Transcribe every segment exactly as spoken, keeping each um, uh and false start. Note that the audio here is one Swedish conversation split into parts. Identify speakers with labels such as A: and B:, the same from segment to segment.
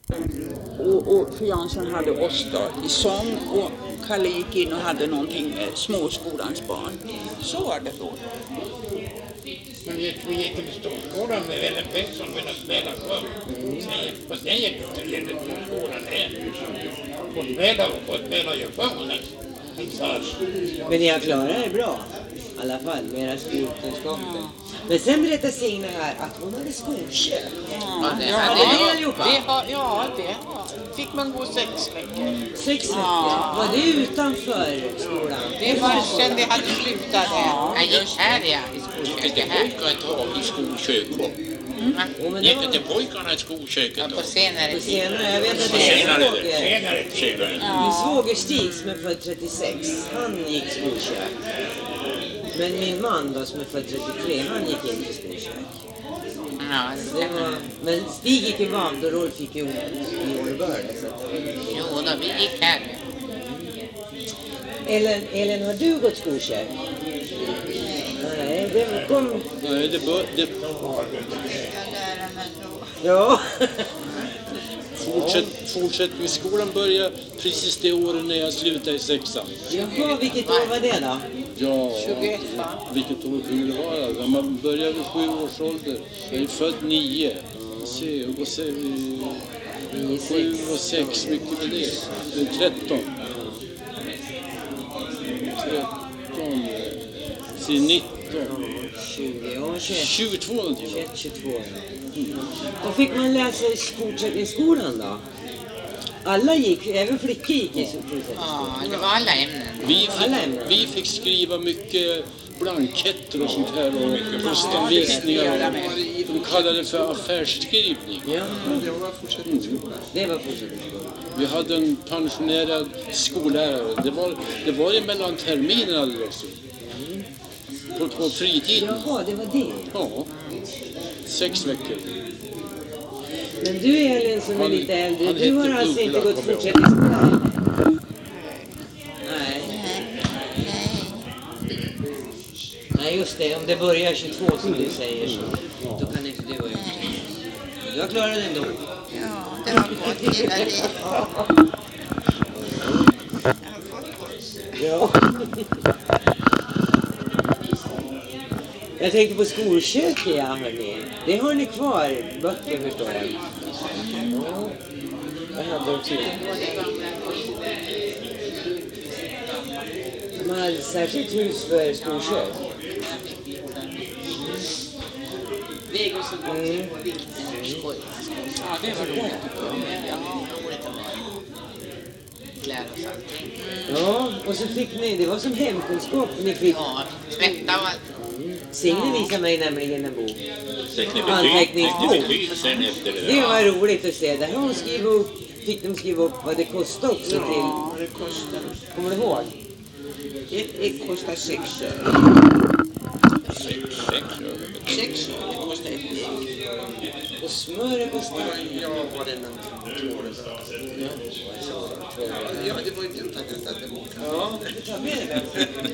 A: Och, och för Jansson hade oss då i sång och Kalle gick in och hade någonting med småskolans barn. Så var det då.
B: Men vi, vi gick till storskolan med Ellen Bengtsson med att spela sjön. Och sen gick vi till den storskolan där. Och spelade och spelade ju sjön.
C: Men ni har klarat er bra. I alla fall med era skolkunskaper. Ja. Men sen berättade Signe här att hon hade skolkök.
D: Ja, det,
C: ja,
D: det,
C: det,
D: det, det har, ja, det fick man gå sex veckor.
C: Sex veckor? Ja. Var det utanför skolan?
D: Det var sen det hade slutat. Ja.
B: Jag gick här ja, i skolköket. Gick inte pojkarna ett tag i skolköket? Mm. Gick inte pojkarna i skolköket?
D: Ja, på senare
C: på
D: tid.
C: Senare, jag vet att det är svåger. Senare tid. Min svåger Stig som är född trettiosex, han gick skolkök. Men min man då som är född trettiotre, han gick inte i skolkök.
D: Ja,
C: det var, men Stig gick i Vamd och Rolf gick i Årbörde.
D: Jo, då vi gick här.
C: Ellen, Ellen, har du gått skolkök? Nej, det kom...
E: Nej, det bör... Det...
C: Ja.
E: Fortsätt, fortsättningsskolan började precis det året när jag slutade i sexan.
C: Jaha, vilket år var det då?
E: Ja,
D: tjugoett, va?
E: Vilket år kunde det vara? Alltså, man började vid sju års ålder. Jag är född nio. Se, och se, sju och sex, mycket med det. Det är tretton. tretton. Se, nitton.
C: tjugo, ja, tjugoett.
E: tjugotvå någonting.
C: tjugoett, tjugotvå, ja. Mm. Då fick man läsa i fortsättningsskolan då? Alla gick, även flickor gick i fortsättningsskolan.
D: Ja, det var alla ämnen.
E: Vi fick, vi fick skriva mycket blanketter och sånt här och postanvisningar. De kallade det för affärsskrivning.
C: Ja, det var fortsättningsskolan. Det var fortsättningsskolan.
E: Vi hade en pensionerad skollärare. Det var, det var ju mellan terminerna också. Mm. På, på fritiden.
C: Jaha, det var det.
E: Ja, sex veckor.
C: Men du Elin som är lite äldre, du har alltså inte gått fortsättningsskolan? Nej. Nej, just det. Om det börjar tjugotvå som du säger så då kan inte du ha gjort det. Du har klarat det ändå.
D: Ja, det har gått hela livet.
C: Ja. Jag tänkte på skolköket, ja, hörni. Det har ni kvar, böcker förstår jag. Ja. Vad hade de till? De hade ett särskilt hus för skolkök. Mm.
D: Ja, det var roligt.
C: Ja, och så fick ni, det var som hemkunskap ni fick.
D: Ja, tvätta och allt.
C: Signe visade mig nämligen en bok. Anteckningsbok. Det var roligt att se. Där har hon skrivit upp, fick de skriva upp vad det kostade också till.
D: Ja, det kostar.
C: Kommer du ihåg?
D: Ett ägg kostar sex öre.
B: Sex öre?
D: Sex öre, det kostar ett ägg.
C: Och smör kostar...
D: Ja, var det någon Ja, det var ju dumt att jag satte boken.
C: Ja, du tar med det.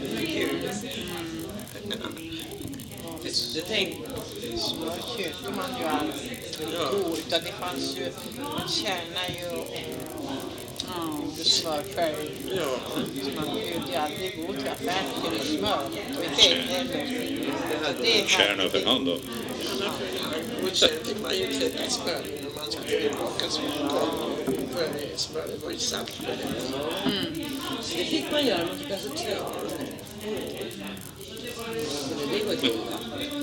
C: Du tänkte...
D: Smör köpte man ju aldrig då, utan det fanns ju, man tjänar ju och ja, smör själv. Ja. Så man behövde ju aldrig gå till affären och smör. Och inte heller.
B: Tjänar för hand då?
D: Och sen fick man ju tvätta smör när man skulle baka smör. För smöret var ju salt.
C: Mm. Så det fick man göra, man fick alltså tvätta. Så det var till va?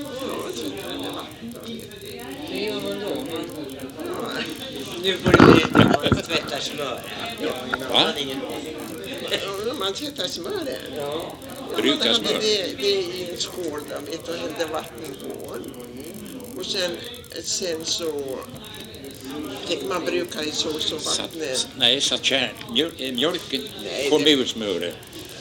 C: Hur gör man då? Man... Nu får du berätta om man tvättar smör.
B: Va?
D: Ja, man tvättar smör.
C: Ja.
B: Brukar smör?
D: Det, det är i en skål där vet du, hällde vatten på. Och sen, sen så fick man bruka i sås och vatten.
B: Satt, nej, satt kärn, mjölk, mjölken kom ur smöret.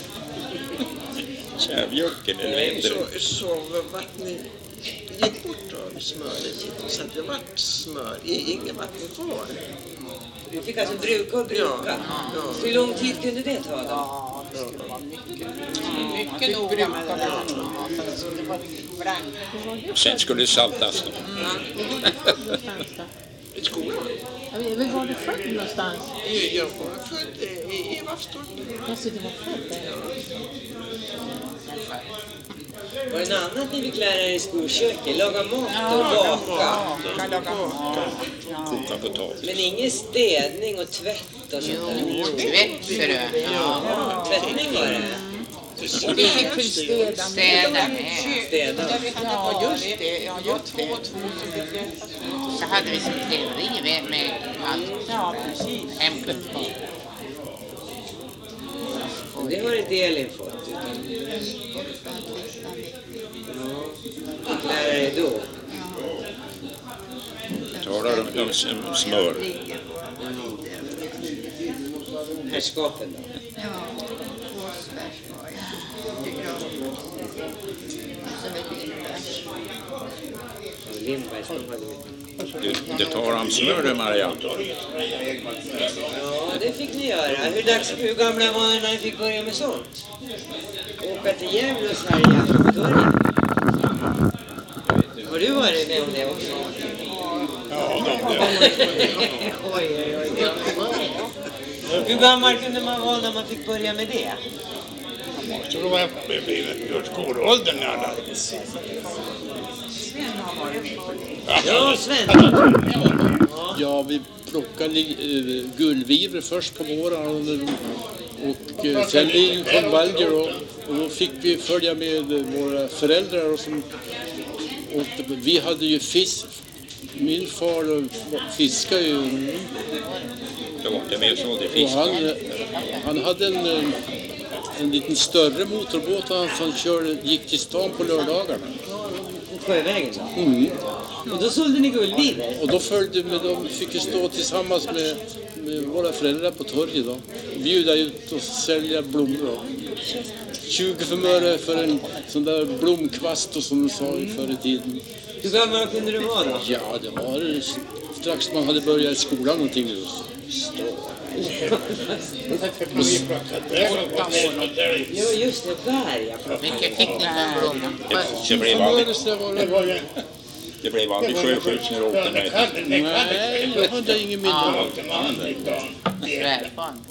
B: Kärnmjölken eller vad heter det?
D: Så, så vattnet gick bort av smöret så att det var smör, inget vatten kvar.
C: Du fick alltså bruka och bruka. Ja. Ja. Hur lång tid kunde det ta då?
D: Ja, det skulle vara mycket. Mycket noga med det där. Så det var blankt.
B: Sen skulle det saltas.
D: Mm.
A: i skolan.
D: Jag vet, men var du född någonstans?
A: Jag var född i Evastorp.
D: Alltså, du var född där?
C: Var det något annat ni fick lära er i skolköket? Laga mat och baka?
A: Ja, laga mat.
E: Koka potatis.
C: Men ingen städning och tvätt och sånt där?
F: Jo, tvätt för det.
C: Ja, tvättning var det.
A: Och vi fick väl städa
F: Städa med.
C: Städa.
D: Där vi hade
A: Ja,
D: varit.
A: just det. Ja, just det.
D: Två och två som fick hjälpas åt.
F: Så hade vi som teori med, med allt.
A: Ja, precis.
F: Hemkunskap.
C: Det har inte Elin fått. Utan... Ja, fick lära dig då.
E: Talar de om smör?
C: Herrskapen då?
G: Ja, Åsbergs var jag. Tycker jag. Och så med Lindbergs.
C: Och Lindbergs, de hade vi.
E: Det, det tar om smör det, Maria.
C: Ja, det fick ni göra. Hur, dags, hur gamla var ni när ni fick börja med sånt? Åka till Gävle och sälja från torget. Har du varit med om det också?
B: Ja, de där.
C: Oj, oj, oj. Hur gammal kunde man vara när man fick börja med det?
B: Så då var jag blivit skolåldern i alla.
C: Ja, Sven.
E: Ja, vi plockade uh, gullvivor först på våren och uh, sen vi kom Valger och, och då fick vi följa med uh, våra föräldrar och, som, och vi hade ju fisk. Min far fiskade ju och han, han hade en, en liten större motorbåt som körde, gick till stan på lördagarna.
C: Sjövägen då?
E: Mm.
C: Och då sålde ni guldvivor?
E: Och då följde med, de fick ju stå tillsammans med, med våra föräldrar på torget då. Bjuda ut och sälja blommor då. tjugo öre för en sån där blomkvast och som de sa förr i tiden.
C: Hur gammal kunde du vara då?
E: Ja, det var strax man hade börjat i skolan någonting.
C: Jo, just det, där ja.
F: Vilka fick ni för blommor?
E: Det blev aldrig,
B: Det blev aldrig sjöskjutsning och åkte med.
E: nej, jag hade ingen minne.
F: Svärfan.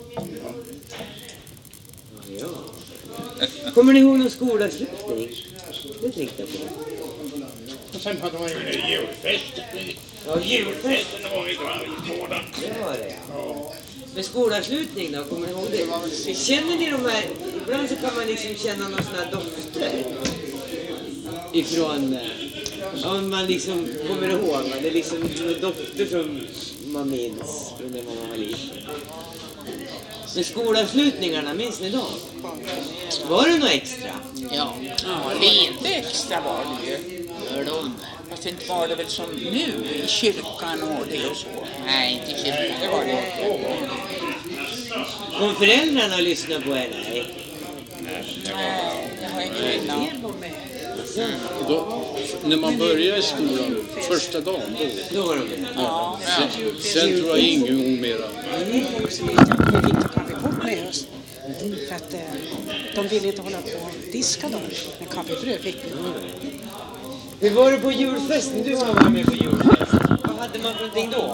C: Ja. Kommer ni ihåg någon skolavslutning? Det tänkte jag på.
B: Och sen hade man ju en julfest.
C: Ja, julfest.
B: Festen var ju gården.
C: Det var det ja. Men skolavslutning då, kommer ni ihåg det? Känner ni de här, ibland så kan man liksom känna någon sån här dofter ifrån, ja man liksom kommer ihåg, va? Det är liksom dofter som man minns från när man var liten. Men skolavslutningarna, minns ni dem? Var det något extra?
F: Ja,
A: Ja, lite extra var det ju.
F: blommor.
A: Fast inte var det väl som nu i kyrkan och det och så.
F: Nej, inte
A: Det
F: kyrkan.
A: var det.
C: Kom föräldrarna och lyssnade på er? Nej.
A: Nej, jag har ingen minne.
E: Då, när man började i skolan första dagen då,
C: Då var de med.
A: Ja.
E: sen, sen tror jag ingen gång mera.
H: Vi fick kaffekopp med oss. För att eh, de ville inte hålla på och diska dem. Men kaffebröd fick vi.
C: Hur var det på julfesten? Du har varit med på julfest. Vad hade man för någonting då?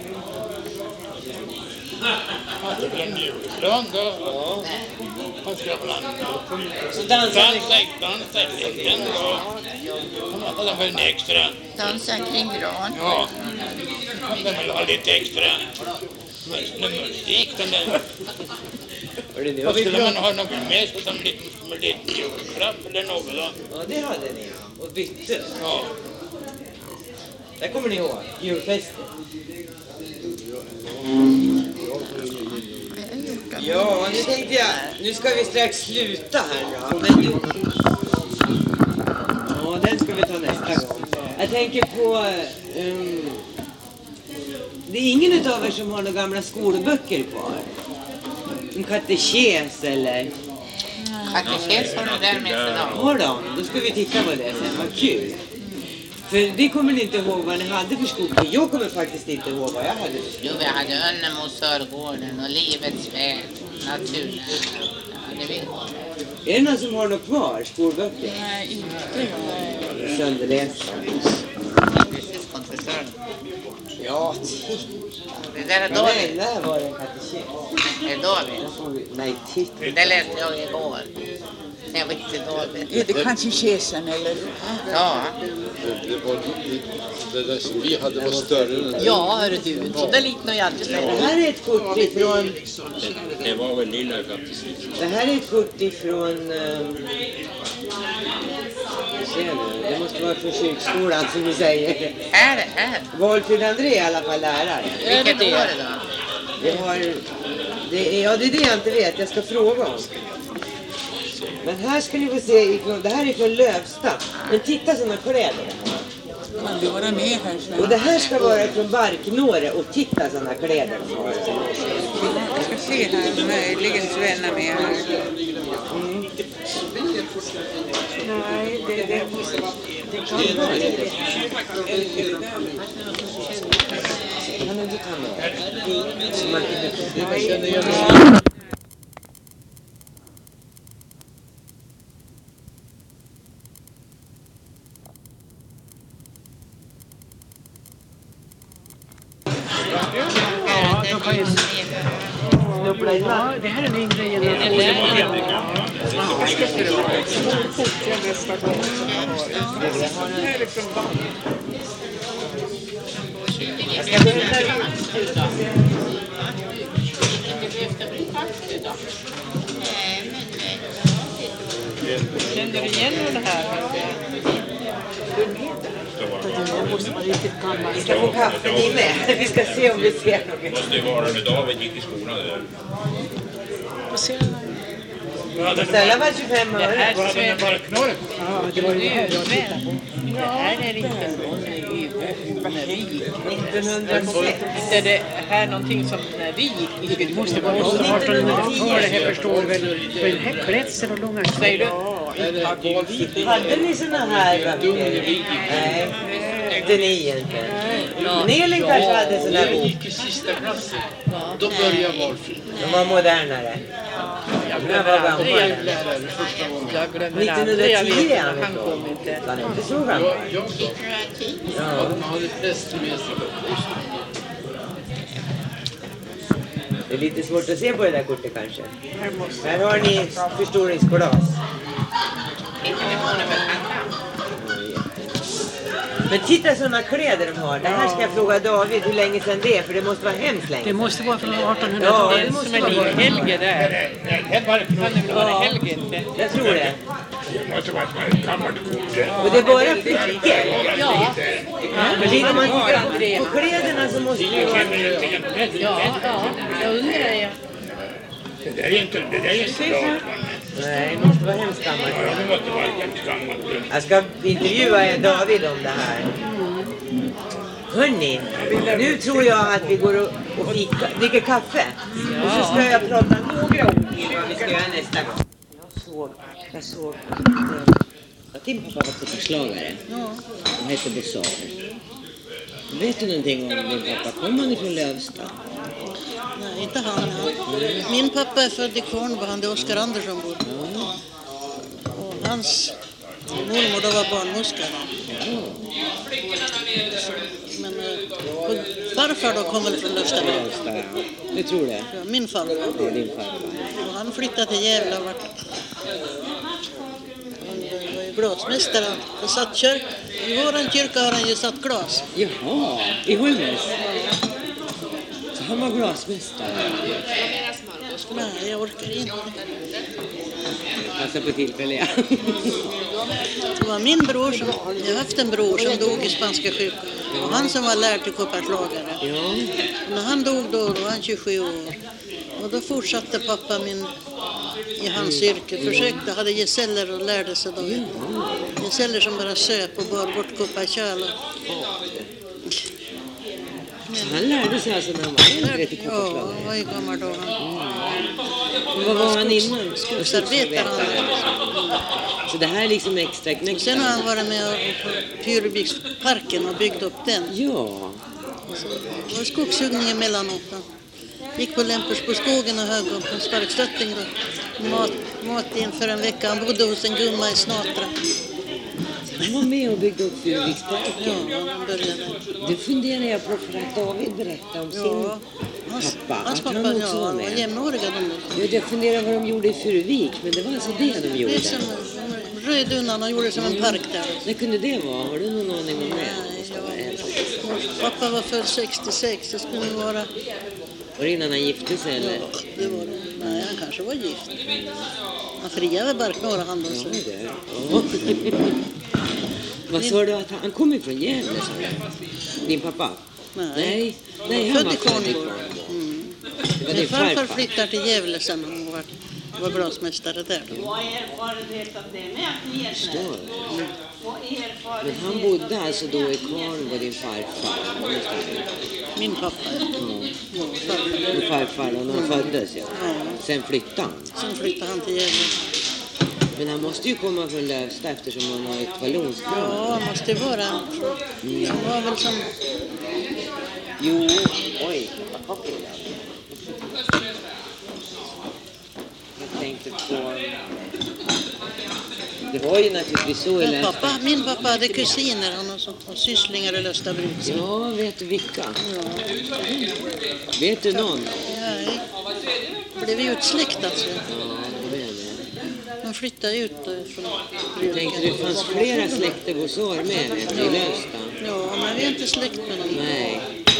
B: Det blev en julplan då. Ja. Man skulle blanda.
C: Så dansade ni?
B: Dansa, dansa liten då. Man hade för en extra.
F: Dansa kring gran.
B: Ja. Man vill ha lite extra. Med musik.
C: Hörde ni,
B: Och
C: vad vi
B: skulle man
C: pratade-
B: ha något med sig som lite, med lite julklapp eller något då?
C: Ja, det hade ni. Och bytte.
B: Ja.
C: Där kommer ni ihåg. Julfesten. Ja, nu tänkte jag, nu ska vi strax sluta här då. Men du... Ja, den ska vi ta nästa gång. Jag tänker på... Um... Det är ingen utav er som har några gamla skolböcker kvar? En katekes eller...
F: Katekes har du där med sig då.
C: Har de? Då ska vi titta på det sen, vad kul. För det kommer ni inte ihåg vad ni hade för skolböcker. Jag kommer faktiskt inte ihåg vad jag hade för skolböcker.
F: Jo, vi hade Önnemo, Sörgården och Livets väg, naturen. Ja, det vet jag.
C: Är det någon som har något kvar, skolböcker?
A: Nej, inte jag.
C: Sönderlästa.
F: Syskon för Sörgården.
C: Ja, titta.
F: Det där är
C: Nej,
F: David.
C: där var det en katekes.
F: Det är David.
C: Där får vi... Nej, titta.
F: Det läste jag igår. Jag vet inte David.
A: Är det katekesen eller?
F: Ja.
E: Det, det, var, det, det där som vi hade var större än det.
D: Ja, hörru du. Så det liknar ju alltid
C: Det
D: sig.
C: här är ett kort ifrån...
E: Det var väl lilla katekesen.
C: Det här är ett kort ifrån... Um... Se nu, det måste vara från kyrkskolan som du säger.
F: Här, här.
C: Valfrid André är i alla fall lärare.
F: Vilket år är det då?
C: Det har... Det är, ja, det är det jag inte vet. Jag ska fråga om. Men här ska ni få se, ifrån, det här är från Lövsta. Men titta sådana kläder de har.
A: Kan du vara med här Sven?
C: Och det här ska vara från Barknåre och titta sådana kläder de har.
A: Jag ska se här, möjligen Sven är med här.
C: Mm.
H: Nej, det, det, det kan vara det.
C: Kan du inte ta med? Så man inte
E: känner igen.
H: Ja, det här är en yngre generation.
D: Känner du igen det här?
C: Vi ska få kaffe ni med. Vi ska se om vi ser något.
I: Måste ju vara när David gick i skolan där.
C: Ställa var tjugofem öre.
B: Var det bara knorret?
H: Ja, det var ju det här jag tittade på.
D: Det här är inte när vi gick.
C: nittonhundrasex.
D: Inte det här någonting som när vi gick. Det måste vara
H: artonhundratio-talet, här förstår väl. För den här klädseln och långa
D: Säger du?
C: Hade ni såna här vakter? Nej, inte ni egentligen. Nelly kanske hade såna här bok.
E: gick i sista klassen. Då började valfri.
C: De var modernare. Jag var gammal.
D: Jag glömmer aldrig. Jag vet
C: nittonhundratio
D: inte,
C: han
D: han kom inte.
C: var inte så gammal.
E: Jag, jag då.
C: Ja.
E: Han hade prästen med sig.
C: Det är lite svårt att se på det där kortet kanske. Här har ni förstoringsglas. Men titta sådana kläder de har. Det här ska jag fråga David hur länge sedan det är. För det måste vara hemskt länge.
H: Det måste vara från
C: Ja,
H: artonhundratalet.
C: det
D: Den
C: måste
D: som är
C: vara.
D: lik Helge där.
B: Det var
D: Kan det vara Helge inte?
C: Jag tror det.
B: Det måste vara ett gammalt kort.
C: Och det är bara flickor.
D: Ja.
C: Men tittar man tittar på kläderna så måste det vara...
D: Ja, ja. Jag undrar jag.
B: Det där är inte, det där är inte bra.
C: Nej, det måste vara hemskt gammalt.
B: Ja, det måste vara hemskt gammalt.
C: Jag ska intervjua David om det här. Hörrni, nu tror jag att vi går och, och fika, dricker kaffe. Och så ska jag prata några ord om vad vi ska göra nästa gång. Jag såg, jag såg att, att din pappa var fotbollslagare. Han hette Bossar. Vet du någonting om din pappa? Kom han ifrån Lövsta?
J: Nej, inte han. Min pappa är född i Kvarnbo, det är Oskar Andersson bor. Och hans mormor då var barnmorska. Men och farfar då kom väl från Lövsta.
C: Du tror det?
J: Ja, min farfar.
C: Ja, din farfar.
J: Och han flyttade till Gävle och vart... Han var ju glasmästare. Han satt kyrk... I våran kyrka har han ju satt glas.
C: Jaha, i Holmes. Så han var glasmästare.
J: Nej, jag orkar inte.
C: Passa på tillfälle, ja.
J: Det var min bror som... Jag har haft en bror som dog i spanska sjukan. Och han som var lärd till kopparslagare.
C: Ja.
J: Och när han dog då, då var han tjugosju år. Och då fortsatte pappa min i hans yrke. Försökte, hade gesäller och lärde sig då. Gesäller som bara söp och bar bort kopparkärl.
C: Han lärde sig alltså när han var äldre till
J: Ja,
C: kopparslagare.
J: han var ju gammal då.
C: Men vad var han innan?
J: Skogsarbetare han.
C: Så det här är liksom extra knäckt.
J: Sen har han varit med på Pyrebiksparken och byggt upp den.
C: Ja.
J: Det var skogshuggning emellanåt. Gick på Lämpers på skogen och högg upp en sparkstötting då. Mat, mat inför en vecka. Han bodde hos en gumma i Snatra.
C: Han var med och byggde upp Furuviksparken.
J: Ja, de började.
C: Det funderar jag på för att David berättade om sin
J: Ja, hans,
C: pappa.
J: hans
C: att
J: pappa,
C: han också
J: ja,
C: var
J: han var
C: med.
J: jämnåriga de.
C: Ja, jag funderar vad de gjorde i Furuvik, men det var alltså det de
J: Det
C: gjorde.
J: är som röd undan och gjorde som en park där.
C: När kunde det vara? Har du någon aning om det?
J: Nej, jag, pappa var född sextiosex, det skulle vara...
C: Var det innan han gifte sig eller?
J: Ja, det var det. Nej, han kanske var gift. Han friade väl Barknorra han då.
C: Ja, det. Ja. Vad sa du att han, han kom ifrån Gävle? sa du? Din pappa?
J: Nej,
C: Nej, Nej han
J: född i
C: var född i
J: Kvarnborg.
C: Kvarnborg.
J: Mm.
C: Det var
J: Min
C: din
J: farfar
C: farfar.
J: flyttade till Gävle sen han var, var glasmästare där.
C: Förstår. Men han bodde alltså då i Kvarnborg, din farfar?
J: Min pappa.
C: Ja.
J: Ja, farfar.
C: Din farfar, och han föddes ja.
J: Ja.
C: Sen flyttade han.
J: Sen flyttade han till Gävle.
C: Men han måste ju komma från Lövsta eftersom han har ett vallonskrona.
J: Ja, han måste vara.
C: Mm.
J: Han var väl som...
C: Jo, oj. Jag tänkte på... Det var ju naturligtvis så i
J: Men
C: Lövsta.
J: pappa, min pappa hade kusiner, han har sånt, och sysslingar i Löstabruk.
C: Ja, vet du vilka?
J: Ja.
C: Vet du någon?
J: Nej, blev utsläkt alltså.
C: Ja, det vet jag.
J: De flyttade ut från
C: Jag tänkte det fanns flera släkter hos år med vet du, i Lövsta.
J: Ja, men vi är inte släkt med dem.
C: Nej.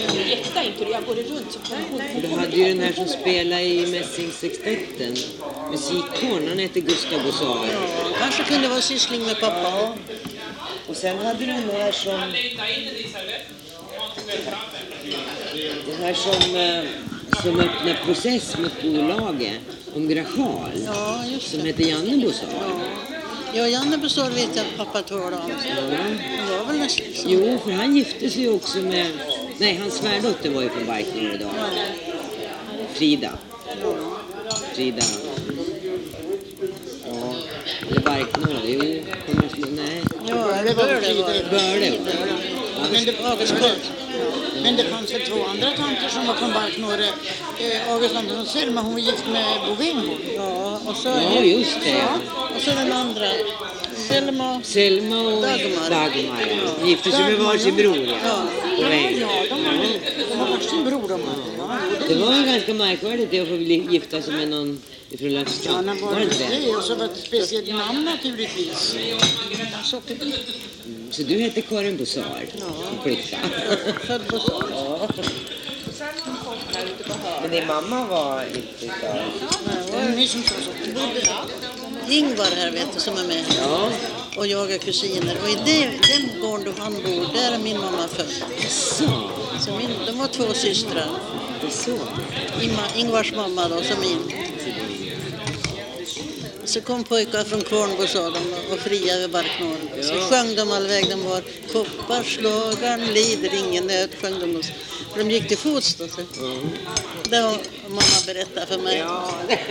C: Du hade ju den här som spelade i Mässingsextetten. Musikkåren, han heter Gustav Bosar.
J: Ja, kanske kunde vara syssling med pappa.
C: Och sen hade du den här som... Den här som, eh, som öppnade process mot bolaget om Grachal.
J: Ja, just
C: Som
J: det.
C: heter Janne Bosar.
J: Ja, ja Janne Bosar vet jag att pappa talade om.
C: Ja.
J: Det var väl nästan så.
C: Jo, för han gifte sig ju också med... Nej, hans svärdotter var ju från Barknorr idag. Frida. Frida. Ja. Eller Barknorr. Jo, kommer jag slå... Nej.
J: Ja, det var det var det.
C: Börde.
J: Men det var August Men det fanns väl två andra tanter som var från Barknorre. Eh, August Andersson Selma, hon var gift med Bovingbo. Ja, och så...
C: Ja, just det.
J: Ja, och så den andra. Selma...
C: Selma och
J: Dagmar.
C: Dagmar. Ja. Gifte sig med varsin bror, ja.
J: Ja,
C: Och en.
J: ja de, var, de var varsin bror de hade. Ja,
C: Det var ju ganska märkvärdigt det att få bli- gifta sig med någon ifrån Lövsta.
J: Ja, när
C: Var det inte det?
J: det? Och så var det ett speciellt namn naturligtvis. Sockerbitt.
C: Så du heter Karin Bosar?
J: Ja.
C: Som flicka.
J: Född på så.
C: Ja. Men din mamma var inte utav...
J: Det var ni som sa så. Ingvar här vet du som är med.
C: Ja.
J: Och jag är kusiner. Och i det, den gården då han bor, där är min mamma född.
C: Så.
J: Så min, de var två systrar.
C: Det är så.
J: Ingmar, Ingvars mamma då, som min. Så kom pojkar från Kvarnbo sa de och fria över Barknorr. Så
C: Ja.
J: sjöng de all väg de var. Kopparslagaren lider ingen nöd, sjöng de. Och så. För de gick till fots då. Så.
C: Mm.
J: Det var mamma berättade för mig.
C: Ja.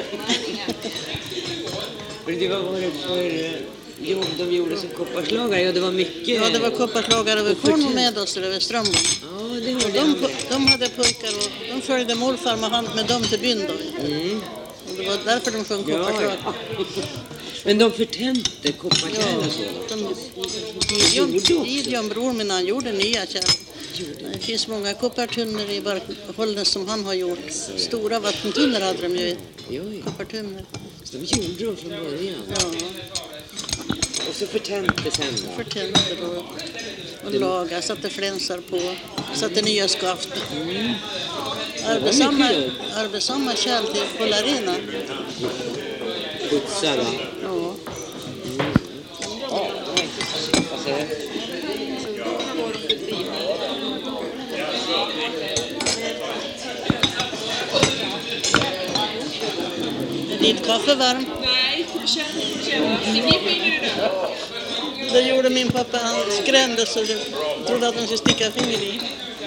C: Men det var vad det för eh, jobb de gjorde som kopparslagare? Ja, det var mycket...
J: Ja, det var kopparslagare över
C: Och förtjänst.
J: Kvarn med oss över Strömbom.
C: Ja, det
J: Och
C: hörde
J: de,
C: jag.
J: de hade pojkar och de följde morfar med hand med dem till byn då.
C: Mm.
J: Och det var därför de sjöng
C: Ja,
J: kopparslag.
C: ja. Men de förtänte kopparkärl och så.
J: de, Gideon, Gideon bror min han gjorde nya kärl. Det finns många koppartunnor i Barkholden som han har gjort. Stora vattentunnor hade de ju.
C: Jo, ja.
J: Koppartunnor.
C: Så de gjorde dem från början.
J: Ja,
C: Och så förtänte sen då.
J: förtände då. Och laga, satte flänsar på. Satte nya skaft.
C: Mm.
J: Arbetsamma,
C: mycket jobb.
J: arbetsamma kärl till Polarina.
C: Putsa va?
J: Ja.
C: Ja, det var intressant. Vad säger du?
J: Är ditt kaffe varm?
K: Nej, jag känner det.
J: Det gjorde min pappa. Han skrämde så du trodde att han skulle sticka fingret i.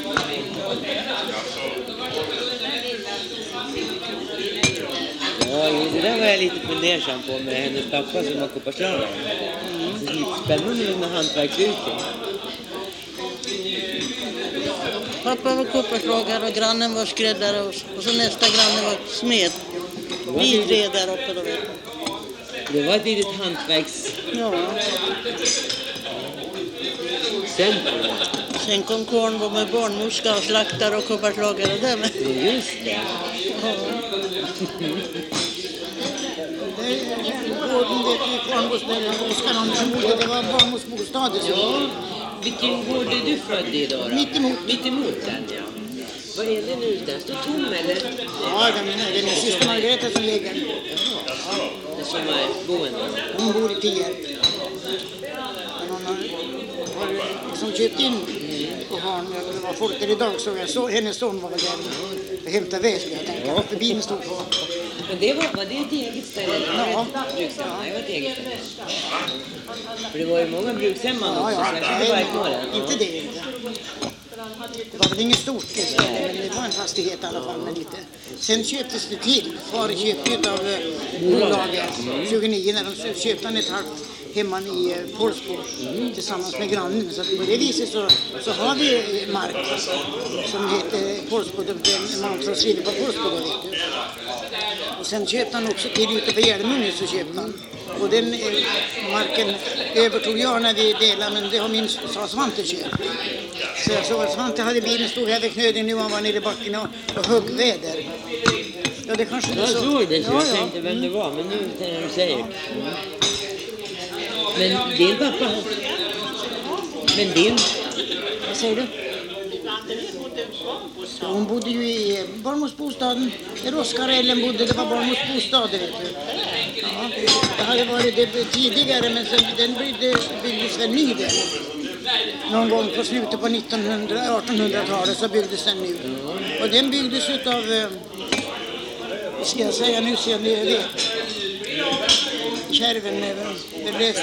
C: Ja, jo, det där var jag lite fundersam på med hennes pappa som var kopparslagare. Det är lite spännande med hantverksyrken.
J: Pappa var kopparslagare och grannen var skräddare och, och så nästa granne var smed. Vi tre där uppe då vet du.
C: Det var ett litet hantverks...
J: Ja.
C: exempel.
J: Sen kom Kornbo med barnmorska och slaktare och kopparslagare där med.
C: Ja, just det.
J: Gården vet vi, Kornbos där Oskar Andersson bodde, det var barnmorsbostad.
C: Ja, vilken gård är du född i då? då?
J: Mitt emot.
C: Mitt emot den, ja. Vad är det nu? Den står tom, eller?
J: Ja, den är, den är syster Margareta som ligger.
C: Jaha, det som är boende.
J: Hon bor i Tierp. Men hon har, har liksom köpt in på barn. Det var folk där idag så jag såg hennes son var väl där och hämtade ved. Jag tänkte att för bilen stod på.
C: Men det var, var det ett eget ställe?
J: Ja.
C: Brukshem? Nej, det var ett eget ställe. För det var ju många brukshem man också,
J: Ja,
C: så jag
J: ja,
C: fick bara
J: nej,
C: på det.
J: inte det inte. Det var väl inget stort ställe, men det var en fastighet i alla fall med lite. Sen köptes det till. Far köpte ju av eh, bolaget tjugonio när de köpte han ett halvt hemman i eh, Pålsbo tillsammans med grannen. Så att på det viset så, så har vi mark som heter Pålsbo, man tror skriver på Pålsbo då, vet du. Och sen köpte han också till ute på Hjälmungen så köpte han. Och den eh, marken övertog jag när vi delade, men det har min sa Svante köpt. Så jag såg att Svante hade bilen, stod här vid knöden, nu var han nere i backen och, och högg väder. Ja, det kanske
C: Jag
J: så.
C: såg det så,
J: Ja,
C: jag
J: ja.
C: tänkte vem det var, men nu när du säger. Mm. Men din pappa, men din, vad säger du?
J: Så hon bodde ju i barnmorsbostaden där Oskar och Ellen bodde, det var barnmorsbostad, vet du. Ja, det hade varit det tidigare, men sen den byggdes, byggdes väl ny där. Någon gång på slutet på artonhundratalet så byggdes den nu. Och den byggdes utav, eh, ska jag säga nu ser ni det, Kärven, det blev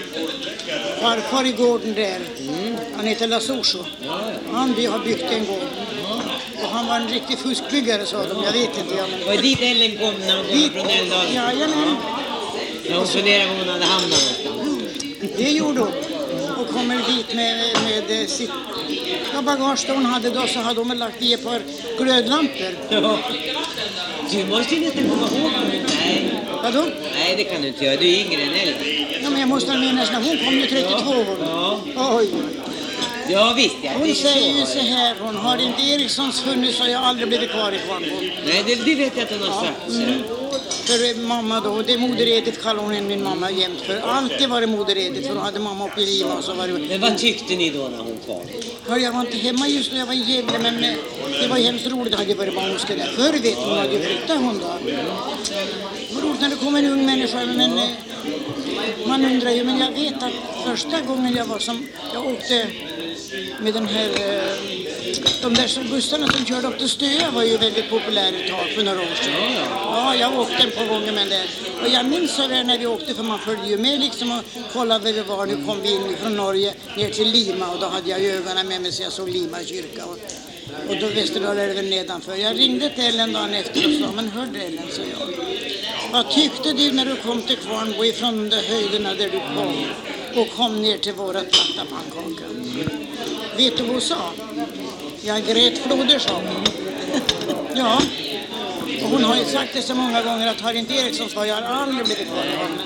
J: farfar i gården där. Han heter Lasorso. Han vi har byggt en gård. Och han var en riktig fuskbyggare, sa de. Jag vet inte. Ja, men...
C: Var det dit Ellen kom när hon kom från Älvdalen?
J: Jajamän.
C: När hon funderade var hon hade hamnat någonstans.
J: Det gjorde hon. Och kommer dit med, med sitt ja, bagage hon hade då, så hade hon lagt i ett par glödlampor.
C: Ja. Du måste ju nästan komma ihåg henne. Nej.
J: Vadå?
C: Nej, det kan du inte göra. Du är yngre än Ellen.
J: Ja, men jag måste minnas när hon kom ju trettiotvå år.
C: Ja.
J: Oj.
C: Ja, visst. Ja.
J: Hon säger ju så här, hon har inte Erikssons funnits så har jag aldrig blivit kvar i Kvarnbo.
C: Nej, det, det vet jag att hon har sagt.
J: Mm. För mamma då, det är Moder Edith kallar hon min mamma jämt för. Alltid var det Moder Edith, för hon hade mamma uppe i Lima och så var det...
C: Men vad tyckte ni då när hon kom?
J: Ja, jag var inte hemma just när jag var i Gävle, men eh, det var hemskt roligt. Det hade varit barnmorska där. Förr vet hon hade ju flyttat hon då. Det var roligt när det kom en ung människa, men eh, man undrar ju, men jag vet att första gången jag var som, jag åkte med den här, eh, de där bussarna som körde upp till Stöa var ju väldigt populär ett tag för några år sedan. Ja, jag åkte en par gånger med det. Och jag minns så väl när vi åkte, för man följde ju med liksom och kollade var vi var. Nu kom vi in från Norge ner till Lima och då hade jag ögonen med mig så jag såg Lima kyrka. Och, och då Västerdalälven nedanför. Jag ringde till Ellen dagen efter och sa, men hörde Ellen, så jag. Vad tyckte du när du kom till Kvarnbo ifrån de höjderna där du kom och kom ner till vårat platta pannkaka? Vet du vad hon sa? Jag grät floder, sa hon. Ja. Och hon har ju sagt det så många gånger att har inte Eriksson så har jag aldrig blivit kvar i honom.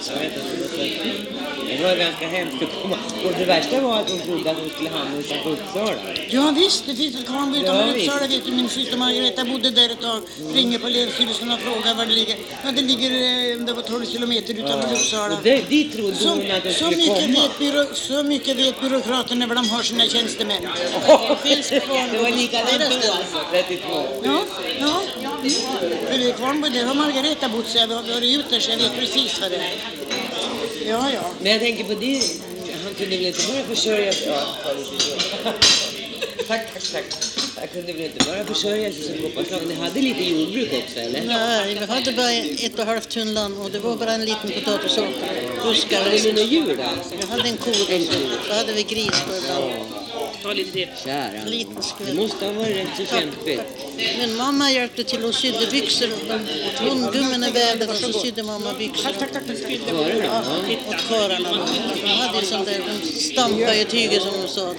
C: Det var ganska hemskt att komma. Och det värsta var att hon trodde att hon skulle hamna utanför Uppsala.
J: Ja visst, det finns ett Kvarnbo utanför
C: Ja,
J: Uppsala. Vet du, min syster Margareta bodde där ett tag. Ringer på länsstyrelsen och frågar var det ligger. Ja, det ligger eh, det var tolv kilometer utanför
C: Ja.
J: Uppsala.
C: Och det, dit trodde
J: Så,
C: hon att det
J: så,
C: skulle
J: mycket
C: komma.
J: vet byro, så mycket vet byråkraterna vad de har sina tjänstemän.
C: Oh,
J: finns Kvarnbo.
C: det var likadant då alltså, trettiotvå.
J: Ja, ja. För i Kvarnbo, där har Margareta bott, så jag har varit ute så jag vet precis vad det är. Ja, ja.
C: Men jag tänker på det, han kunde väl inte bara försörja sig. Ja, tack, tack, tack. Jag kunde väl inte bara försörja sig som kopparslag. Ni hade lite jordbruk också, eller?
J: Nej, vi hade bara ett och ett halvt tunnland och det var bara en liten potatisåker. Buskar.
C: Hade ni några djur då?
J: Vi hade en ko och så hade vi gris på ibland.
C: Ta lite det. Kära.
J: Liten skvätt.
C: Det måste ha varit rätt så kämpigt.
J: Min mamma hjälpte till och sydde byxor. Mungummorna vävde och så sydde mamma byxor. Tack, tack, tack. Ja, åt karlarna. De hade ju sånt där, de stampade i tyger som de sa.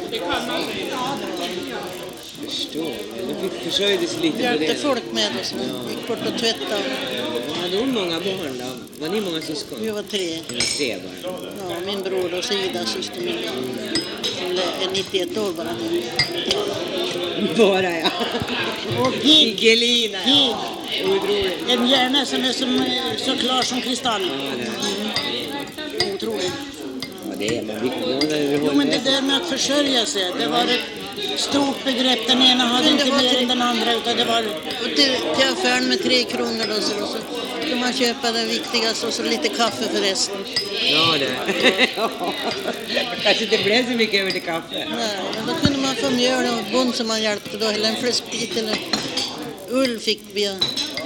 C: Förstår. De fick försörjde sig lite på
J: Hjälpte
C: det.
J: folk med oss. Gick bort och tvättade.
C: Hade hon många barn då? Var ni många syskon?
J: Vi var tre.
C: Tre bara.
J: Ja, min bror och Sida, syster min. Som är nittioett år bara nu.
C: Bara ja.
J: Och pigg.
C: Gelina.
J: Pigg.
C: Otroligt.
J: En hjärna som är som, så klar som kristall.
C: Ja,
J: Mm. Otroligt.
C: ja, det är man. Vi
J: Jo, men det där med att försörja sig, det var ett stort begrepp. Den ena hade inte mer än den andra, utan det var...
G: Och till, till affären med tre kronor då, så, så kan man köpa det viktigaste och så lite kaffe för resten.
C: Ja, det. Kanske inte blev så mycket över till kaffe.
G: Nej, men då kunde man få mjöl och bond som man hjälpte då, eller en fläskbit eller ull fick vi.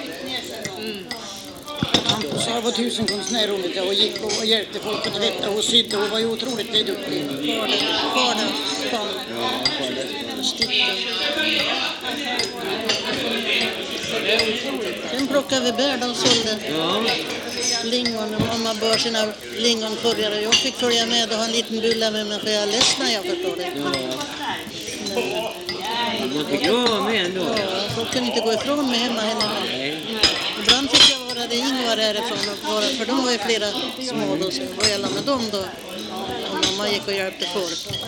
J: Hampus var tusenkonstnär olika och gick och hjälpte folk att tvätta och sydde och var ju otroligt duktig.
G: Kvar det, kvar Sen plockade vi bär och sålde
C: Ja.
G: lingon. Mamma bar sina lingonkorgar och jag fick följa med och ha en liten bulla med mig för jag är ledsen, jag förstår det.
C: Ja. Man fick lov att vara med ändå.
G: Ja, folk kunde inte gå ifrån mig hemma heller.
C: Nej.
G: Ibland fick jag vara det Ingvar härifrån, och vara, för de var ju flera små då, så var jag med dem då. Och mamma gick och hjälpte folk.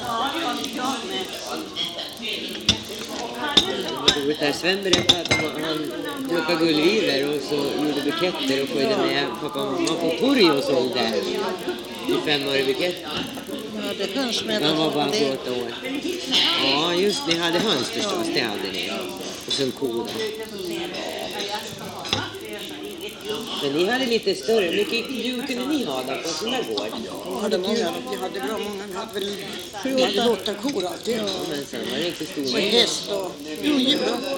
C: Där Sven berättade att han, han plockade gullvivor och så gjorde buketter och följde med pappa och mamma på torg och sålde i fem år i bukett.
G: Ja, det kanske med.
C: Han var bara på åtta år. Ja, just ni hade höns förstås, det hade ni. Och så en ko. Men ni hade lite större. Hur mycket djur kunde ni ha då på sån där gård?
J: Ja, hade många. Vi hade bra många. Vi hade väl vi hade åtta kor alltid.
C: Ja, men sen var det inte stor.
J: Och häst och djur.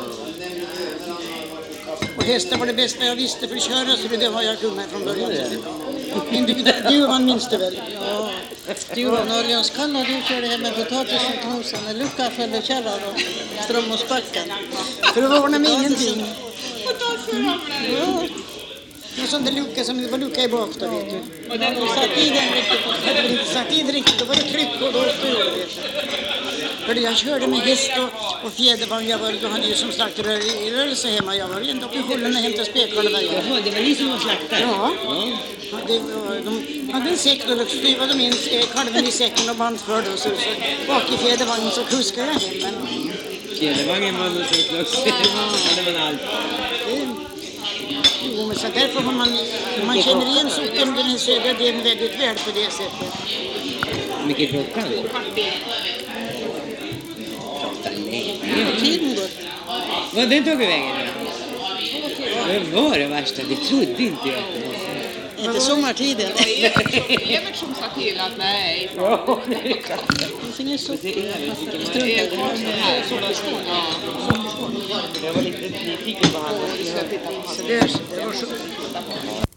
J: Och hästar var det bästa jag visste för att köra, så det har jag kunnat från början. Duvan minns du väl?
G: Ja, duvan och Öljonskanna, du körde hem med potatisen och nosen med lucka för och kärra och Strömmåsbacken.
J: För att ordna med ingenting.
G: Ja.
J: En sån där lucka som det var lucka i bak då, vet du.
G: Och den satt i den riktigt.
J: Hade vi inte satt i det riktigt, då var det tryck och då stod det, vet du. För jag körde med häst och, och fjädervagn. Jag var, då hade ju som sagt rör, rörelse hemma. Jag var ända upp i Hullen och hämtade spekarna varje gång.
C: Jaha, det var ni som var slaktare?
J: Ja. Ja, det var, de hade en säck och då styvade de in kalven i säcken och band för det. Och så, så bak i fjädervagnen så kuskade jag hem. Men...
C: Fjädervagnen var något slags hade man allt.
J: Jo, men så därför har man, man känner igen socken den södra delen väldigt väl på det sättet.
C: Mycket klockan?
G: Tiden gått.
C: Vad den tog vägen? Det var det värsta, det trodde inte jag.
G: Inte sommartiden.
F: Evert som sa till att nej.
C: Ja, det är klart.
G: Det finns så.
F: Det är konstigt här.
C: Jag var lite nyfiken på honom.
J: Så det, det var så.